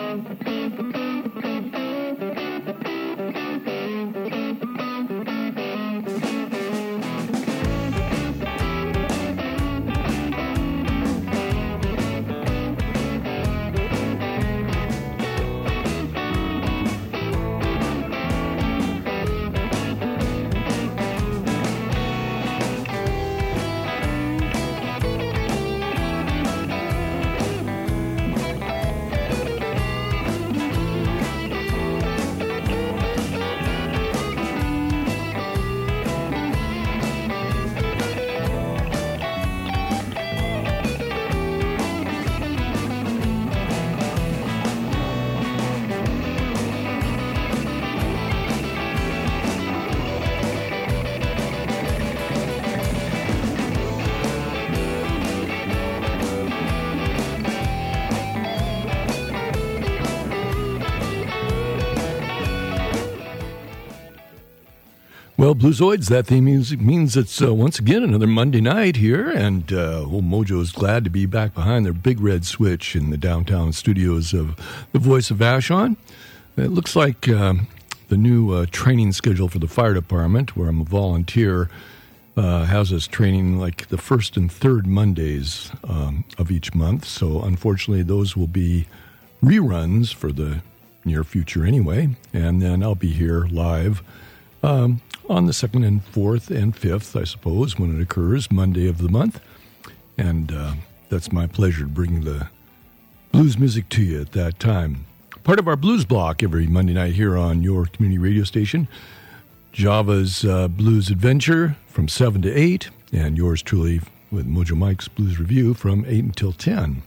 Well, Bluesoids, that theme music means it's once again another Monday night here, and old Mojo is glad to be back behind their big red switch in the downtown studios of the Voice of Vashon. It looks like the new training schedule for the fire department, where I'm a volunteer, has us training like the first and third Mondays of each month. So unfortunately, those will be reruns for the near future anyway, and then I'll be here live on the 2nd and 4th and 5th, I suppose, when it occurs, Monday of the month. And that's my pleasure to bring the blues music to you at that time. Part of our blues block every Monday night here on your community radio station, Java's Blues Adventure from 7 to 8, and yours truly with Mojo Mike's Blues Review from 8 until 10.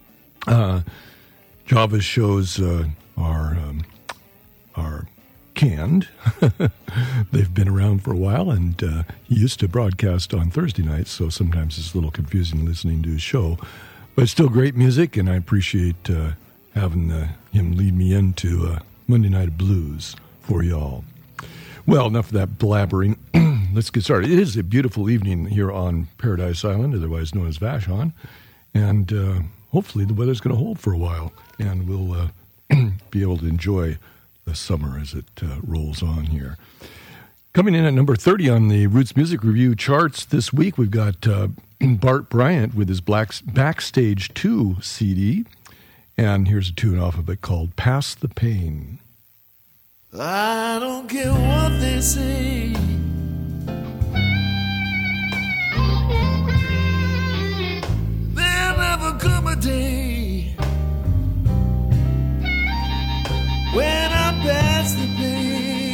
Java's shows are canned. They've been around for a while, and he used to broadcast on Thursday nights, so sometimes it's a little confusing listening to his show. But it's still great music, and I appreciate having him lead me into Monday Night Blues for y'all. Well, enough of that blabbering. Let's get started. It is a beautiful evening here on Paradise Island, otherwise known as Vashon, and hopefully the weather's going to hold for a while, and we'll be able to enjoy the summer as it rolls on here. Coming in at number 30 on the Roots Music Review charts this week, we've got Bart Bryant with his Backstage 2 CD. And here's a tune off of it called Pass the Pain. I don't care what they say. There'll never come a day when I pass the pain.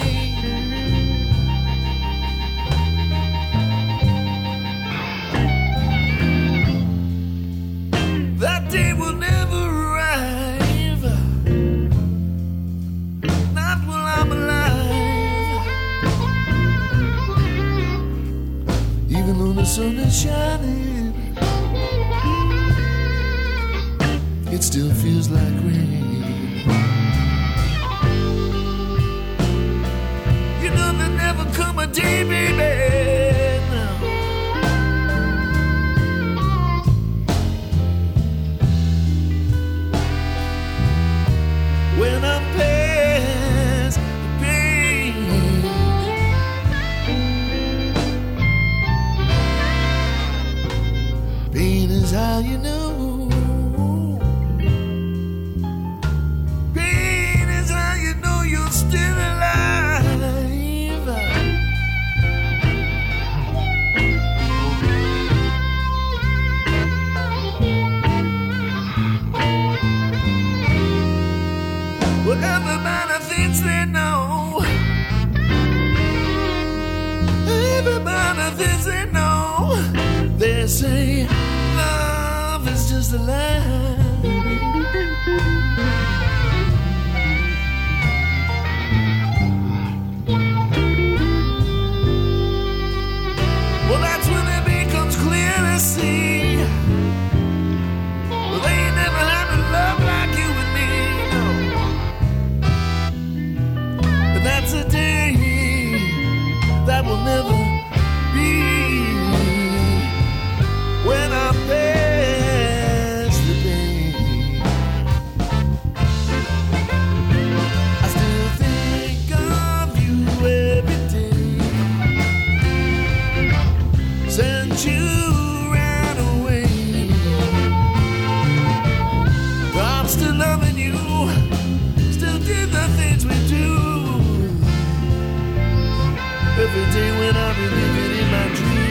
That day will never arrive, not while I'm alive. Even though the sun is shining, it still feels like rain. Never come a day, baby, no. When I'm past the pain, pain is how you know. Pain is how you know you're still alive. Well, everybody thinks they know. Everybody thinks they know. They say love is just a lie. Well, that's when it becomes clear to see. Well, they ain't never had a love like you and me, no. That's a day that will never be when I pass the pain. still loving you, still did the things we do. Every day when I've been living in my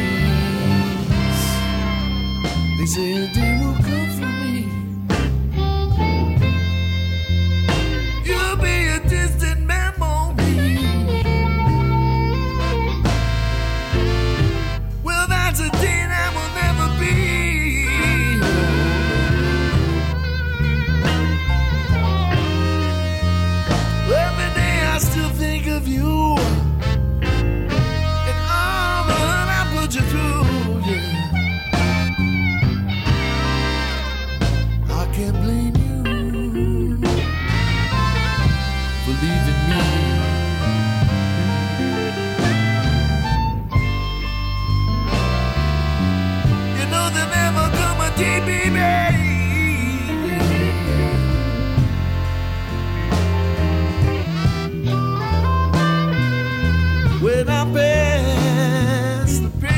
dreams, they say a day will come for me. You'll be a distant memory. Well, that's a day that will never be. Every day I still think of you. You through, yeah. I can't blame you for leaving me. You know there'll never come a day, baby, when I pass the pain.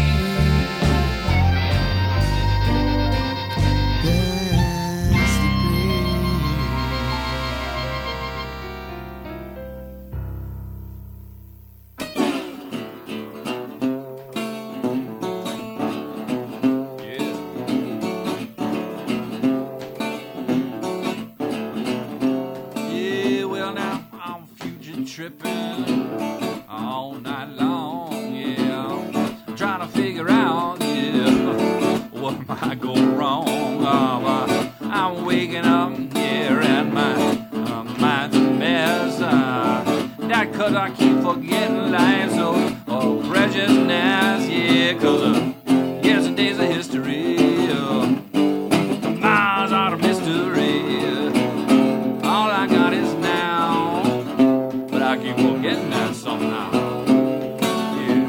Tripping all night long, yeah. I'm trying to figure out, yeah, what might go wrong. I'm waking up, yeah, and my mind's a mess. That 'cause I keep forgetting life so preciousness, yeah, 'cause yesterday's a history, miles out of mystery. All I got is now, but I keep forgetting that somehow. Yeah.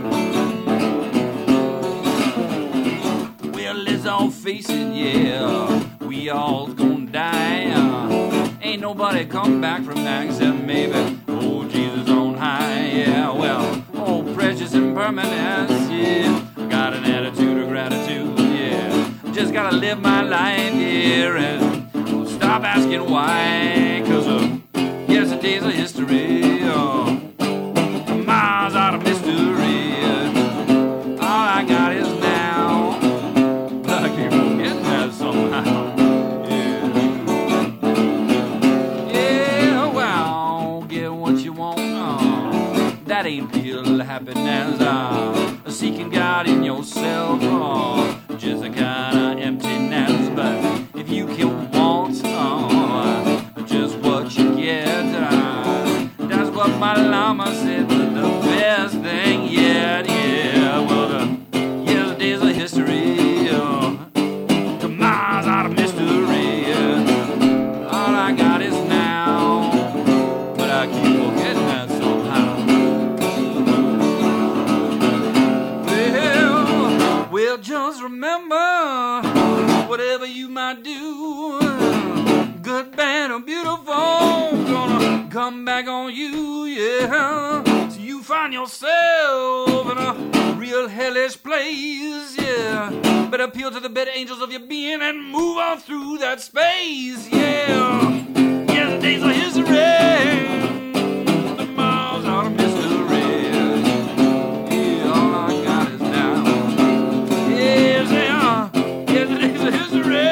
Well, let's all face it, yeah, we all gonna die. Ain't nobody come back from that except maybe oh Jesus on high. Yeah, well, oh precious impermanence, yeah. Got an attitude of gratitude, yeah. Just gotta live my life, yeah, and stop asking why, 'cause yesterday's a history. Miles out of mystery. All I got is now, but I keep forgetting that somehow. Yeah, yeah. Well, get what you want. That ain't real happiness. Seeking God in yourself, just a kind of emptiness. But if you can want just what you get, that's what my llama said. The best thing yet, yeah. Well, yesterday's a history, the miles out of mystery. All I got is now, but I keep forgetting that somehow. Well, just remember, whatever you might do, good, bad, or beautiful, gonna come back on you, yeah. So you find yourself in a real hellish place, yeah. Better appeal to the better angels of your being and move on through that space, yeah. Yesterday's a history, the miles out of mystery. Yeah, all I got is now. Yeah, yesterday's a history.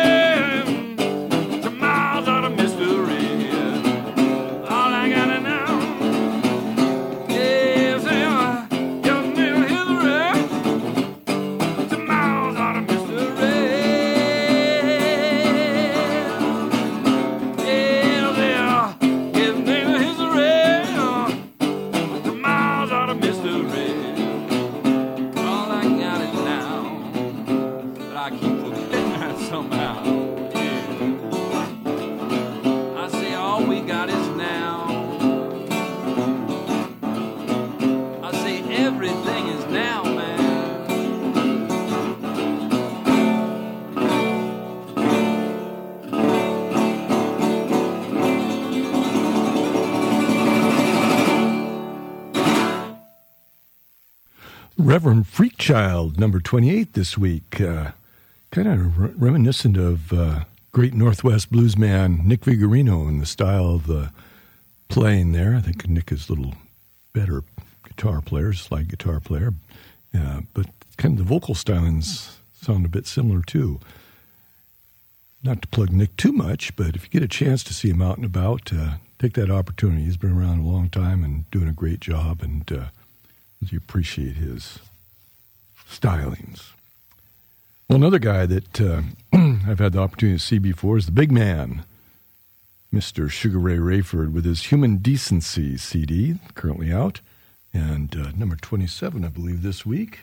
Reverend Freakchild, number 28 this week. Kind of reminiscent of great Northwest blues man Nick Vigorino in the style of the playing there. I think Nick is a little better guitar player, slide guitar player, but kind of the vocal stylings sound a bit similar too. Not to plug Nick too much, but if you get a chance to see him out and about, take that opportunity. He's been around a long time and doing a great job, and you appreciate his stylings. Well, another guy that I've had the opportunity to see before is the big man, Mr. Sugar Ray Rayford, with his Human Decency CD, currently out, and number 27, I believe, this week.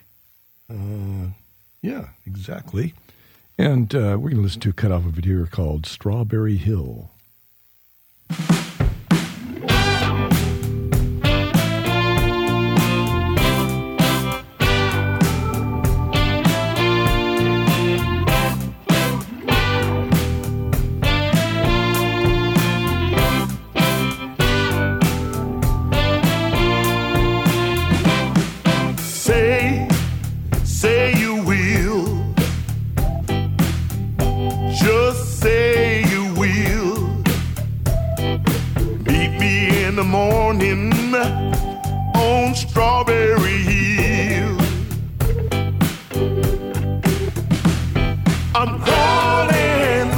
Yeah, exactly. And we're going to listen to a cut off of it here called Strawberry Hill. Morning on Strawberry Hill. I'm crawling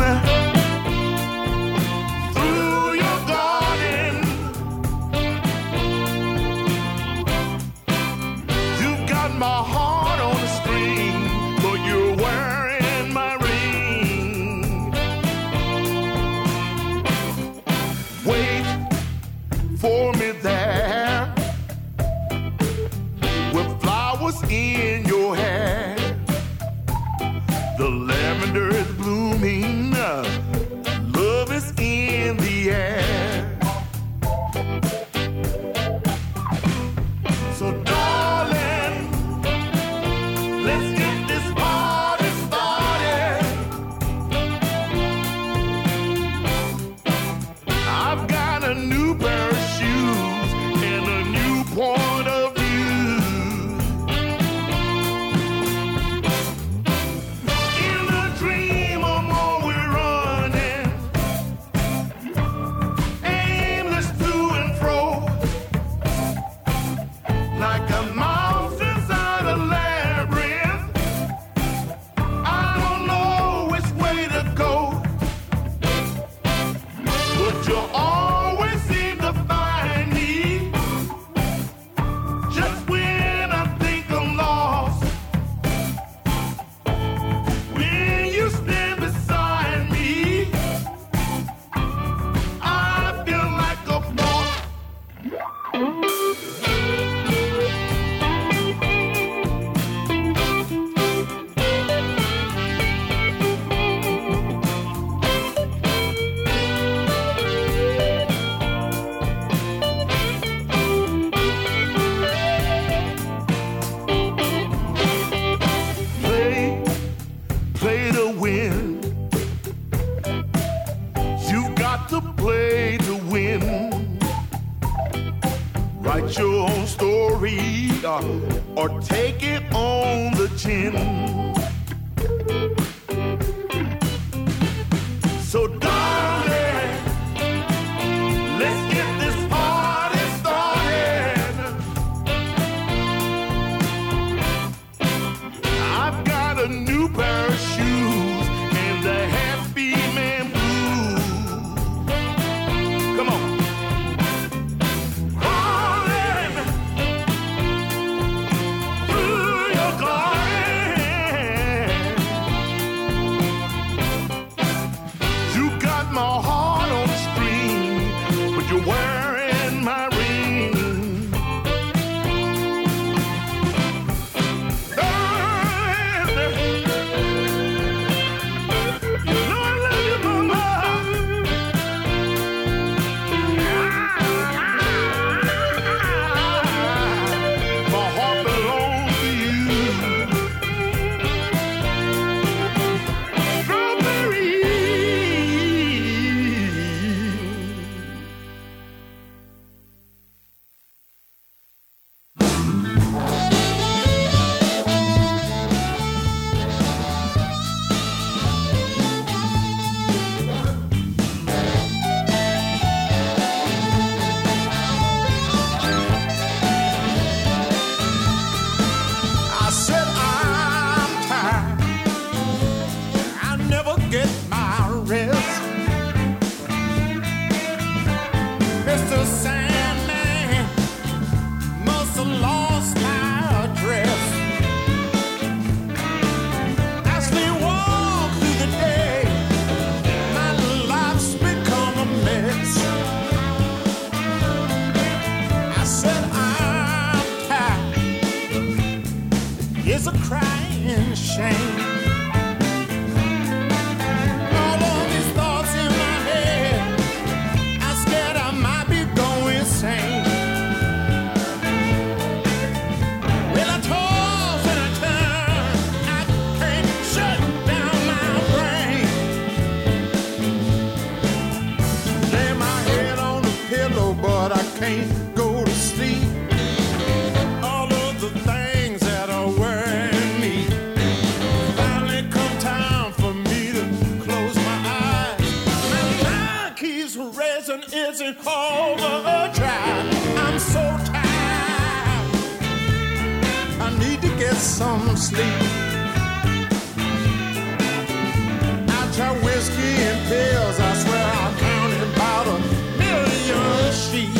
through your garden. You got my heart on a string, but you're wearing my ring. Wait for me there with flowers in your hair. The lavender is blooming, love is in the air. So darling, let's get this party started. I've got a new pair of shoes and a new point of view. In a dream, I'm always running, aimless to and fro, like a mouse inside a labyrinth. I don't know which way to go, but you're always seem to find me just when I think I'm lost. When you stand beside me, I feel like a boss. Play to win. You got to play to win. Write your own story or take it on the chin. So darling, let's get this party started. I've got a new pair of shoes and the happy man blues. Come on. Crawling through your garden. You got my heart on the string, but you're wearing Mr. Sandman must have lost my address. As we walk through the day, my life's become a mess. I said I'm tired. It's a crying shame. Can't go to sleep. All of the things that are worrying me. Finally come time for me to close my eyes. My mind keeps racing, it's in overdrive. I'm so tired. I need to get some sleep. I try whiskey and pills. I swear I'm counting about 1,000,000 sheep.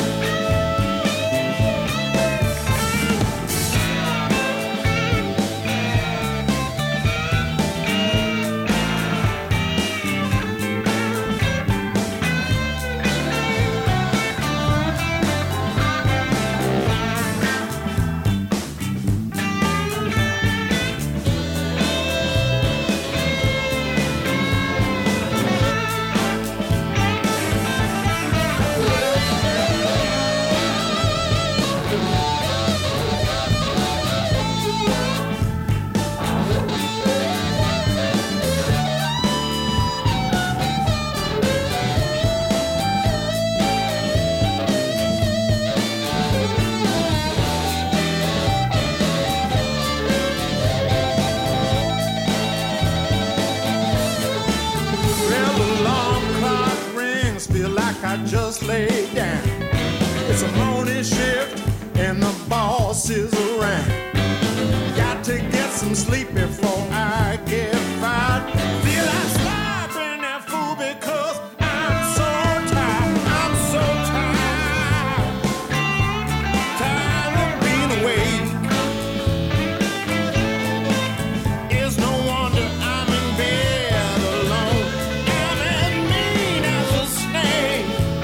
I just laid down. It's a morning shift and the boss is around. Got to get some sleep before I get fired. Feel like slapping that fool because I'm so tired. I'm so tired. Tired of being awake. It's no wonder I'm in bed alone. I'm as mean as a snake.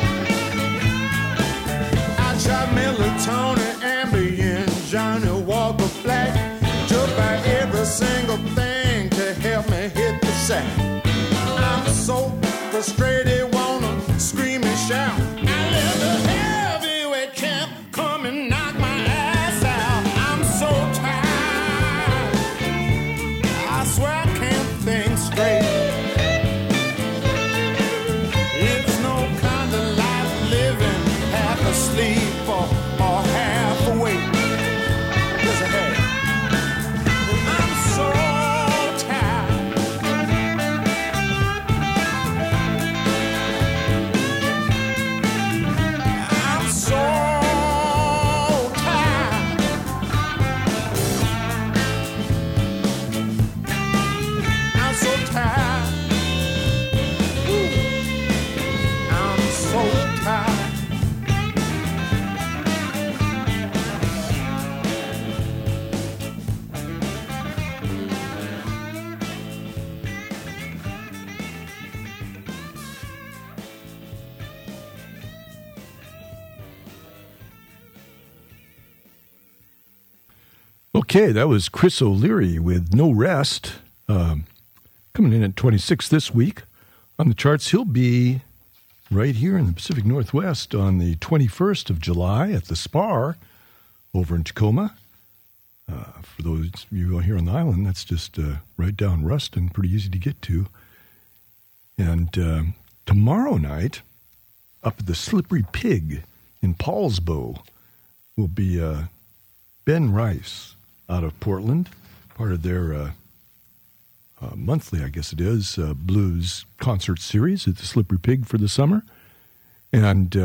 Melatonin, Ambien, Johnny Walker Black. Just buy every single thing to help me hit the sack. I'm so frustrated, wanna scream and shout. I let the heavyweight champ come and knock my ass out. I'm so tired. I swear I can't think straight. It's no kind of life living half asleep. Or half awake. Yes, I have. I'm so tired. I'm so tired. I'm so tired. Ooh. I'm so tired. Okay, that was Chris O'Leary with No Rest, coming in at 26 this week. On the charts, he'll be right here in the Pacific Northwest on the 21st of July at the Spar over in Tacoma. For those of you here on the island, that's just right down Ruston, pretty easy to get to. And tomorrow night, up at the Slippery Pig in Paulsbo, will be Ben Rice out of Portland, part of their monthly, I guess it is, blues concert series at the Slippery Pig for the summer. And